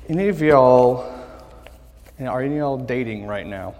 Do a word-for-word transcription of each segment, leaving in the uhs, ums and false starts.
Any of y'all, you know, are any of y'all dating right now?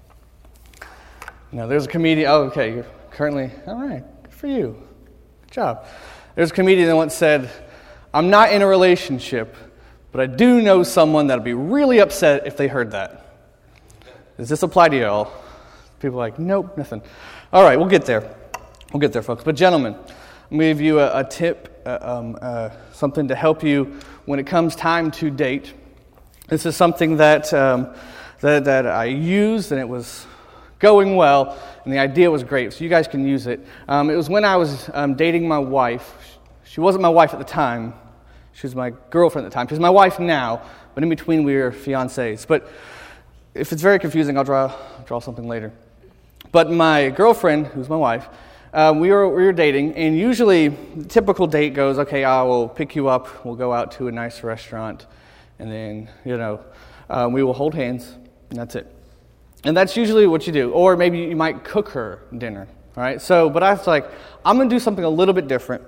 No, there's a comedian, oh, okay, you're currently, all right, good for you. Good job. There's a comedian that once said, I'm not in a relationship, but I do know someone that'll be really upset if they heard that. Does this apply to y'all? People are like, nope, nothing. All right, we'll get there. We'll get there, folks. But gentlemen, I'm going to give you a, a tip, uh, um, uh, something to help you when it comes time to date. This is something that, um, that that I used, and it was going well, and the idea was great, so you guys can use it. Um, it was when I was um, dating my wife. She wasn't my wife at the time. She was my girlfriend at the time. She's my wife now, but in between we were fiancés. But if it's very confusing, I'll draw draw something later. But my girlfriend, who's my wife, uh, we were we were dating, and usually the typical date goes, okay, I will pick you up, we'll go out to a nice restaurant, and then, you know, uh, we will hold hands, and that's it. And that's usually what you do. Or maybe you might cook her dinner, all right? So, but I was like, I'm going to do something a little bit different.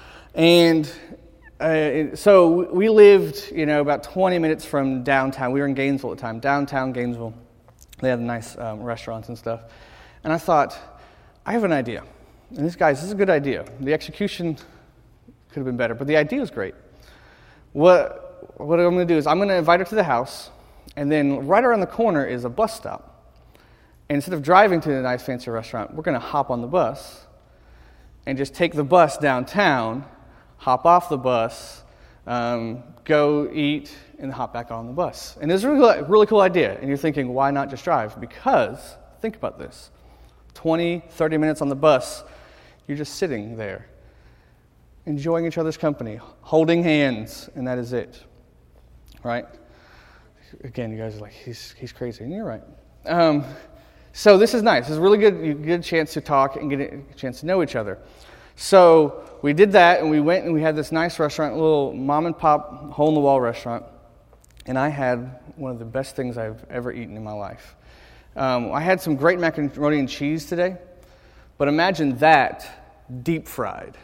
And uh, so we lived, you know, about twenty minutes from downtown. We were in Gainesville at the time, downtown Gainesville. They had nice um, restaurants and stuff. And I thought, I have an idea. And this, guys, this is a good idea. The execution could have been better, but the idea is great. What... What I'm going to do is I'm going to invite her to the house, and then right around the corner is a bus stop. And instead of driving to the nice fancy restaurant, we're going to hop on the bus and just take the bus downtown, hop off the bus, um, go eat, and hop back on the bus. And it's a really, really cool idea. And you're thinking, why not just drive? Because, think about this, twenty, thirty minutes on the bus, you're just sitting there, enjoying each other's company, holding hands, and that is it. Right? Again, you guys are like, he's he's crazy, and you're right. Um, so this is nice. This is really good. You get a chance to talk and get a chance to know each other. So we did that, and we went and we had this nice restaurant, a little mom and pop, hole in the wall restaurant, and I had one of the best things I've ever eaten in my life. Um, I had some great macaroni and cheese today, but imagine that deep fried.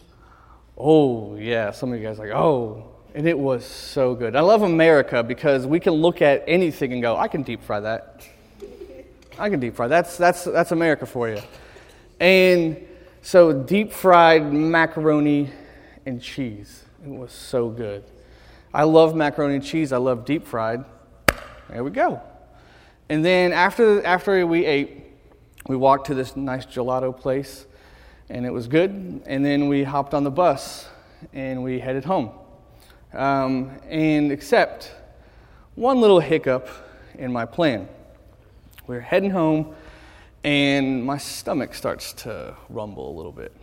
Oh yeah, some of you guys are like, oh. And it was so good. I love America because we can look at anything and go, I can deep fry that. I can deep fry. That's that's that's America for you. And so deep fried macaroni and cheese. It was so good. I love macaroni and cheese. I love deep fried. There we go. And then after after we ate, we walked to this nice gelato place, and it was good. And then we hopped on the bus and we headed home. Um, and except one little hiccup in my plan. We're heading home, and my stomach starts to rumble a little bit.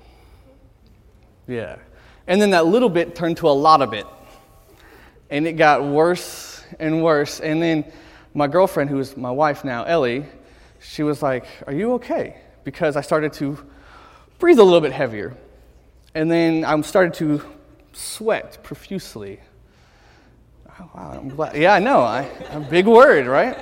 Yeah. And then that little bit turned to a lot of it. And it got worse and worse. And then my girlfriend, who is my wife now, Ellie, she was like, are you okay? Because I started to breathe a little bit heavier. And then I started to sweat profusely. Oh, wow, I'm glad. Yeah, I know. I, a big word, right?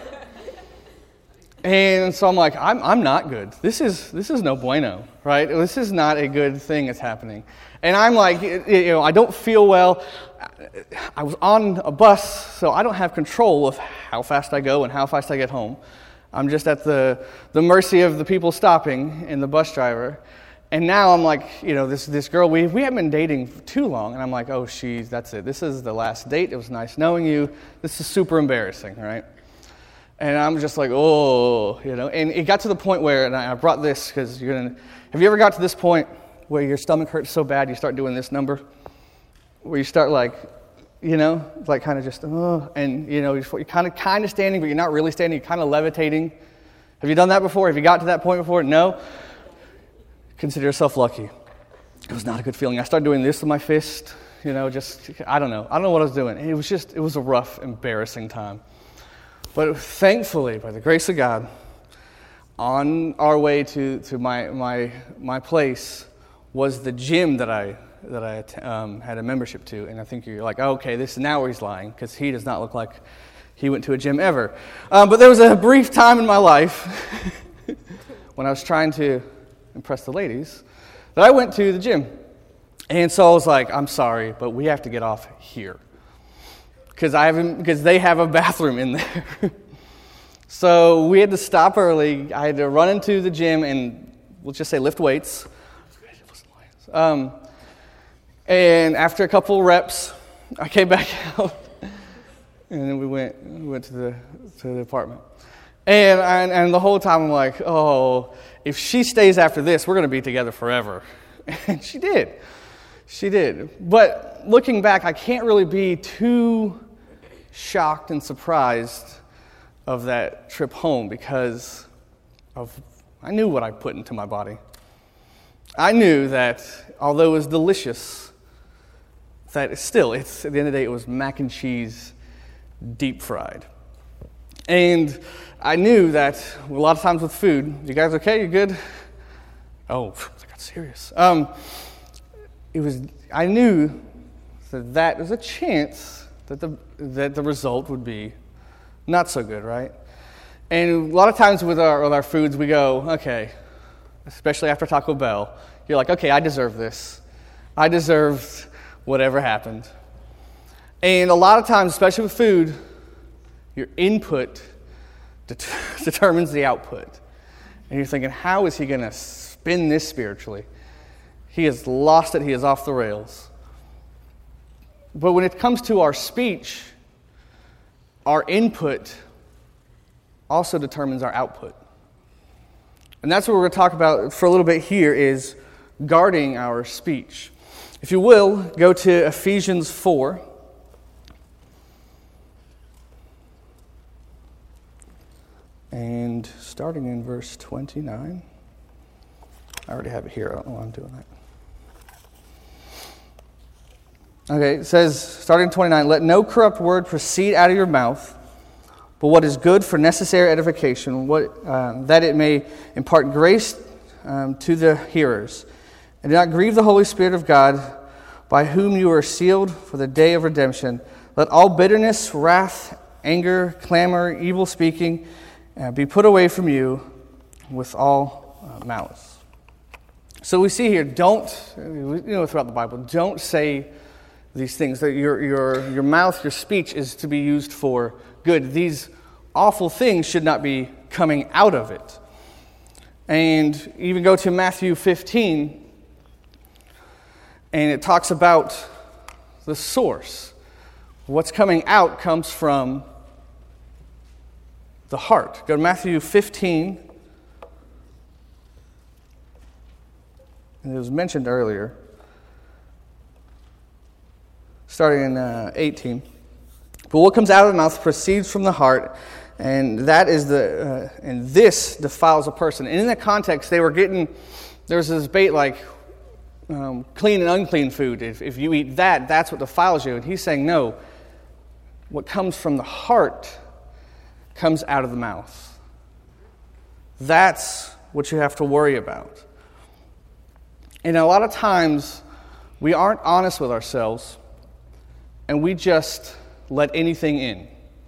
And so I'm like, I'm I'm not good. This is this is no bueno, right? This is not a good thing that's happening. And I'm like, you know, I don't feel well. I was on a bus, so I don't have control of how fast I go and how fast I get home. I'm just at the the mercy of the people stopping and the bus driver. And now I'm like, you know, this this girl, we we haven't been dating for too long. And I'm like, oh, she's, that's it. This is the last date. It was nice knowing you. This is super embarrassing, right? And I'm just like, oh, you know. And it got to the point where, and I brought this because you're going to, have you ever got to this point where your stomach hurts so bad you start doing this number? Where you start like, you know, like kind of just, oh, and, you know, you're kind of kind of standing, but you're not really standing. You're kind of levitating. Have you done that before? Have you got to that point before? No? Consider yourself lucky. It was not a good feeling. I started doing this with my fist, you know, just, I don't know. I don't know what I was doing. It was just, it was a rough, embarrassing time. But thankfully, by the grace of God, on our way to, to my my my place was the gym that I that I um, had a membership to. And I think you're like, oh, okay, this is now where he's lying, because he does not look like he went to a gym ever. Um, but there was a brief time in my life when I was trying to impress the ladies that I went to the gym. And so I was like, I'm sorry, but we have to get off here. because I haven't because they have a bathroom in there. So we had to stop early. I had to run into the gym and let's just say lift weights. Um, and after a couple reps, I came back out, and then we went we went to the to the apartment. And, and and the whole time I'm like, oh, if she stays after this, we're going to be together forever. And she did. She did. But looking back, I can't really be too shocked and surprised of that trip home because of I knew what I put into my body. I knew that although it was delicious, that still, it's at the end of the day, it was mac and cheese deep fried. And I knew that a lot of times with food, you guys okay? You good? Oh, I got serious. Um, it was. I knew that that was a chance that the that the result would be not so good, right? And a lot of times with our with our foods, we go, okay, especially after Taco Bell, you're like, okay, I deserve this. I deserved whatever happened. And a lot of times, especially with food, your input det- determines the output. And you're thinking, how is he going to spin this spiritually? He has lost it. He is off the rails. But when it comes to our speech, our input also determines our output. And that's what we're going to talk about for a little bit here is guarding our speech. If you will, go to Ephesians four. And starting in verse twenty-nine. I already have it here. I don't know why I'm doing that. Okay, it says, starting in twenty-nine, let no corrupt word proceed out of your mouth, but what is good for necessary edification, what uh, that it may impart grace um, to the hearers. And do not grieve the Holy Spirit of God, by whom you are sealed for the day of redemption. Let all bitterness, wrath, anger, clamor, evil speaking uh, be put away from you with all uh, malice. So we see here, don't, you know, throughout the Bible, don't say these things. That your your your mouth, your speech is to be used for good. These awful things should not be coming out of it. And even go to Matthew fifteen, and it talks about the source. What's coming out comes from the heart. Go to Matthew fifteen. And it was mentioned earlier. Starting in uh, eighteen. But what comes out of the mouth proceeds from the heart, and that is the, uh, and this defiles a person. And in that context, they were getting, there was this debate like, um, clean and unclean food. If, if you eat that, that's what defiles you. And he's saying, no, what comes from the heart comes out of the mouth. That's what you have to worry about. And a lot of times, we aren't honest with ourselves, and we just let anything in.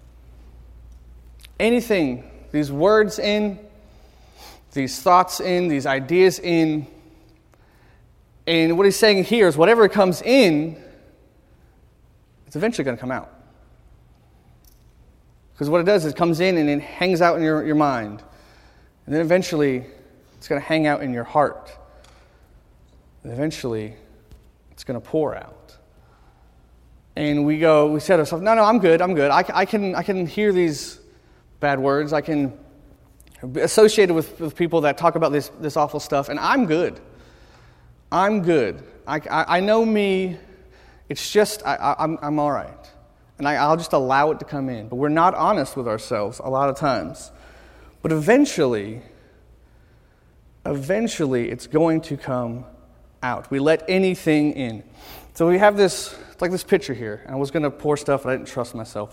Anything, these words in, these thoughts in, these ideas in. And what he's saying here is whatever comes in, it's eventually going to come out. Because what it does is it comes in and it hangs out in your, your mind. And then eventually, it's going to hang out in your heart. And eventually, it's going to pour out. And we go, we say to ourselves, no, no, I'm good, I'm good. I, I can I can hear these bad words. I can be associated with, with people that talk about this, this awful stuff, and I'm good. I'm good. I, I, I know me. It's just, I, I, I'm, I'm all right. And I, I'll just allow it to come in. But we're not honest with ourselves a lot of times. But eventually, eventually, it's going to come out. We let anything in. So we have this, it's like this picture here. And I was going to pour stuff, but I didn't trust myself.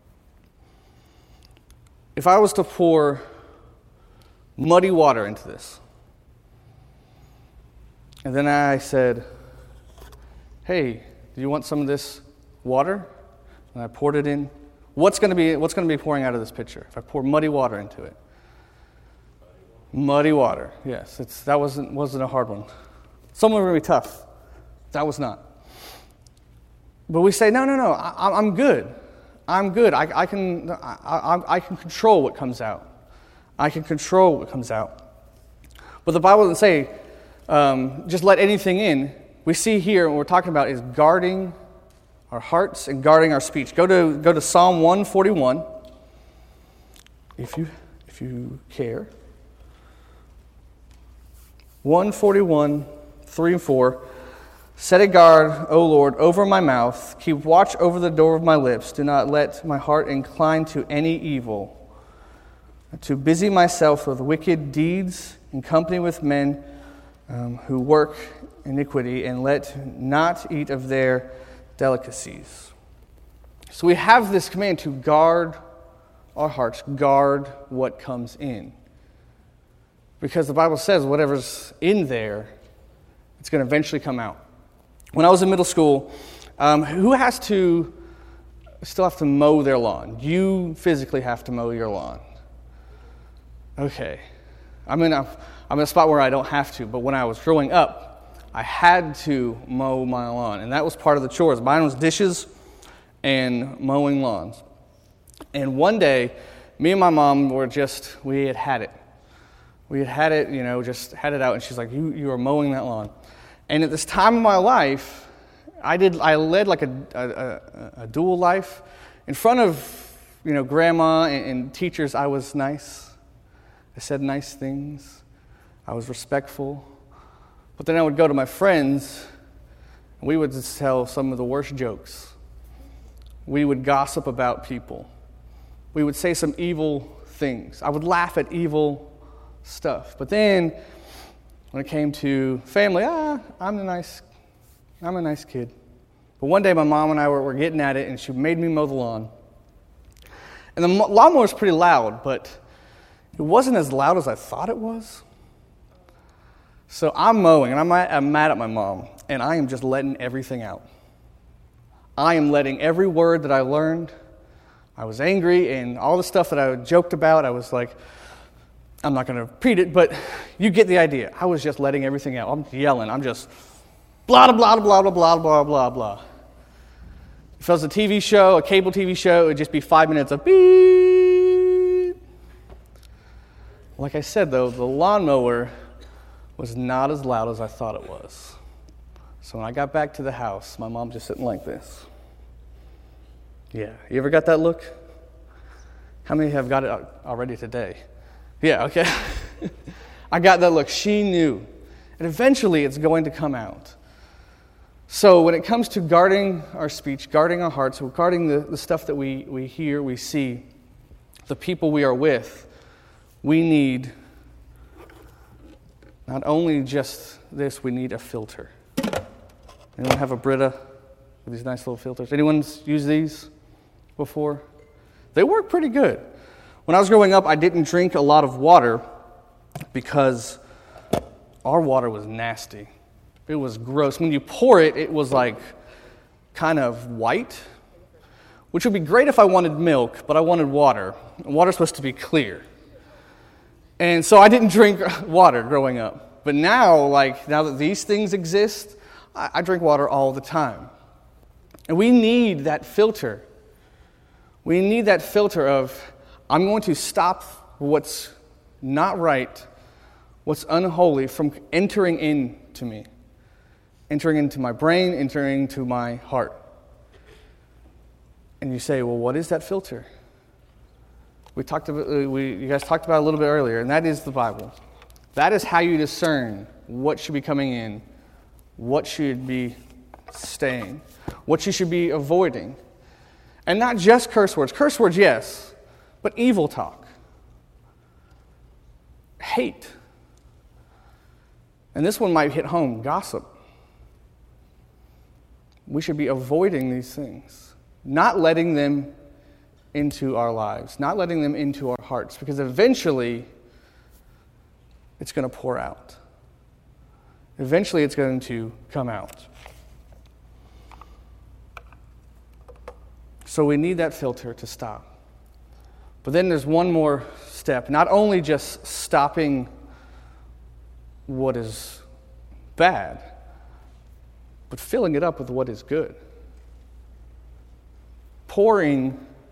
If I was to pour muddy water into this, and then I said, hey, do you want some of this water? And I poured it in. What's going to be what's going to be pouring out of this pitcher if I pour muddy water into it? Muddy water. Yes, it's that wasn't wasn't a hard one. Some were going to be tough. That was not. But we say, no, no, no, I, I'm good. I'm good. I, I can I, I, I can control what comes out. I can control what comes out. But the Bible doesn't say um, just let anything in. We see here what we're talking about is guarding our hearts and guarding our speech. Go to go to Psalm one forty-one, if you if you care. one forty-one, three and four. Set a guard, O Lord, over my mouth. Keep watch over the door of my lips. Do not let my heart incline to any evil. To busy myself with wicked deeds in company with men um, who work iniquity, and let not eat of their delicacies. So we have this command to guard our hearts, guard what comes in. Because the Bible says whatever's in there, it's going to eventually come out. When I was in middle school, um, who has to still have to mow their lawn? You physically have to mow your lawn. Okay. I'm in a, I'm in a spot where I don't have to, but when I was growing up, I had to mow my lawn, and that was part of the chores. Mine was dishes and mowing lawns. And one day, me and my mom were just, we had had it. We had had it, you know, just had it out, and she's like, you, you are mowing that lawn. And at this time of my life, I did. I led like a, a, a dual life. In front of, you know, grandma and, and teachers, I was nice. I said nice things. I was respectful. But then I would go to my friends, and we would just tell some of the worst jokes. We would gossip about people. We would say some evil things. I would laugh at evil stuff. But then, when it came to family, ah, I'm a nice, I'm a nice kid. But one day, my mom and I were, were getting at it, and she made me mow the lawn. And the lawnmower was pretty loud, but it wasn't as loud as I thought it was. So I'm mowing, and I'm, I'm mad at my mom, and I am just letting everything out. I am letting every word that I learned. I was angry, and all the stuff that I joked about, I was like, I'm not going to repeat it, but you get the idea. I was just letting everything out. I'm yelling. I'm just blah, blah, blah, blah, blah, blah, blah, blah. If it was a T V show, a cable T V show, it would just be five minutes of beep. Like I said, though, the lawnmower was not as loud as I thought it was. So when I got back to the house, my mom's just sitting like this. Yeah, you ever got that look? How many have got it already today? Yeah, okay. I got that look. She knew. And eventually it's going to come out. So when it comes to guarding our speech, guarding our hearts, guarding the, the stuff that we, we hear, we see, the people we are with, we need not only just this, we need a filter. Anyone have a Brita with these nice little filters? Anyone's used these before? They work pretty good. When I was growing up, I didn't drink a lot of water because our water was nasty. It was gross. When you pour it, it was like kind of white, which would be great if I wanted milk, but I wanted water. And water's supposed to be clear. And so I didn't drink water growing up. But now, like, now that these things exist, I, I drink water all the time. And we need that filter. We need that filter of, I'm going to stop what's not right, what's unholy from entering into me, entering into my brain, entering into my heart. And you say, well, what is that filter? We talked about, we, you guys talked about it a little bit earlier, and that is the Bible. That is how you discern what should be coming in, what should be staying, what you should be avoiding. And not just curse words. Curse words, yes, but evil talk, hate. And this one might hit home, gossip. We should be avoiding these things, not letting them into our lives, not letting them into our hearts, because eventually it's going to pour out. Eventually it's going to come out. So we need that filter to stop. But then there's one more step, not only just stopping what is bad, but filling it up with what is good. Pouring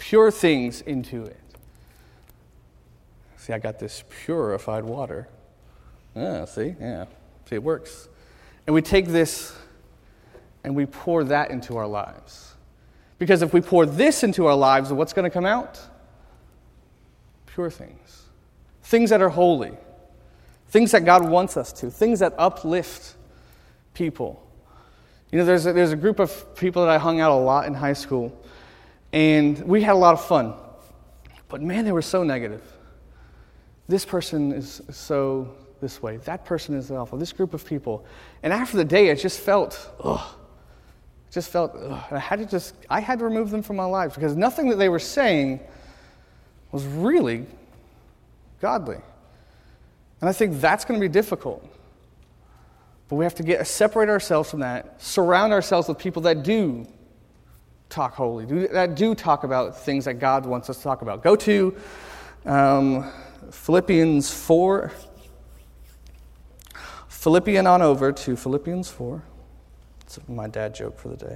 pure things into it. See, I got this purified water. Yeah, see? Yeah. See, it works. And we take this and we pour that into our lives. Because if we pour this into our lives, what's going to come out? Pure things. Things that are holy. Things that God wants us to. Things that uplift people. You know, there's a, there's a group of people that I hung out a lot in high school, and we had a lot of fun. But man, they were so negative. This person is so this way. That person is awful. This group of people. And after the day, it just felt, ugh. It just felt, ugh. I had to just, I had to remove them from my life because nothing that they were saying was really godly. And I think that's going to be difficult. But we have to get separate ourselves from that, surround ourselves with people that do talk holy, do, that do talk about things that God wants us to talk about. Go to um, Philippians four. Philippian on over to Philippians four. It's my dad joke for the day.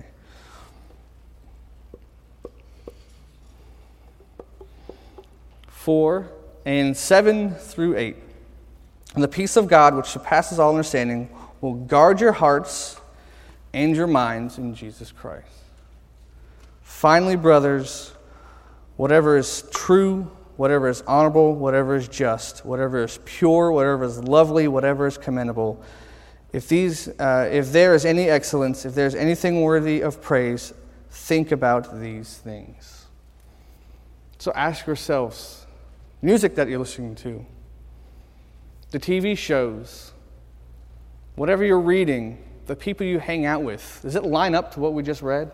four and seven through eight. And the peace of God, which surpasses all understanding, will guard your hearts and your minds in Jesus Christ. Finally, brothers, whatever is true, whatever is honorable, whatever is just, whatever is pure, whatever is lovely, whatever is commendable, if these, uh, if there is any excellence, if there is anything worthy of praise, think about these things. So ask yourselves, music that you're listening to, the T V shows, whatever you're reading, the people you hang out with, does it line up to what we just read?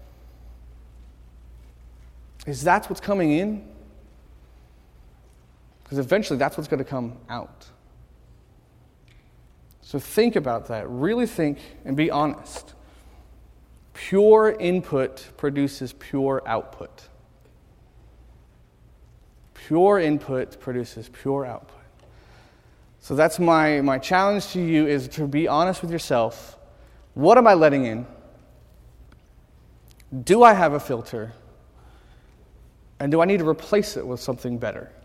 Is that what's coming in? Because eventually that's what's going to come out. So think about that. Really think and be honest. Pure input produces pure output. Pure input produces pure output. So that's my, my challenge to you is to be honest with yourself. What am I letting in? Do I have a filter? And do I need to replace it with something better?